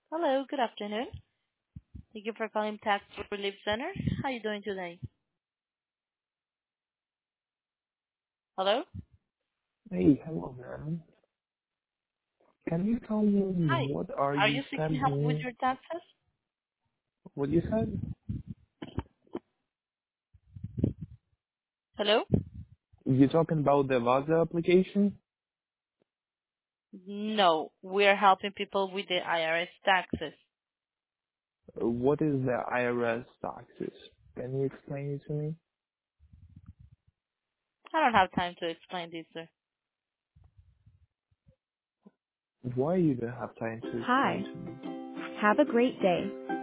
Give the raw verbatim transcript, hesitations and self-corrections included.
Hello, good afternoon. Thank you for calling Tax Relief Center. How are you doing today? Hello? Hey, hello, man. Can you tell me Hi. what are Are you you seeking help with sending? your taxes? What you said? Hello? You talking about the Vaza application? No, we're helping people with the I R S taxes. Uh, What is the I R S taxes? Can you explain it to me? I don't have time to explain this, sir. Why you don't have time to explain Hi. to me? Have a great day.